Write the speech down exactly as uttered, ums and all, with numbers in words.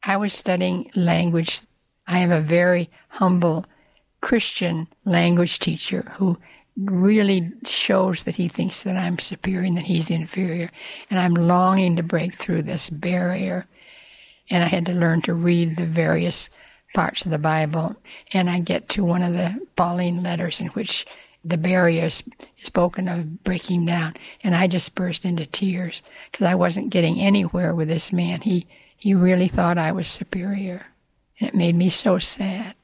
I was studying language. I have a very humble Christian language teacher who really shows that he thinks that I'm superior and that he's inferior. And I'm longing to break through this barrier. And I had to learn to read the various parts of the Bible. And I get to one of the Pauline letters in which the barrier is spoken of breaking down. And I just burst into tears because I wasn't getting anywhere with this man. He, he really thought I was superior. And it made me so sad.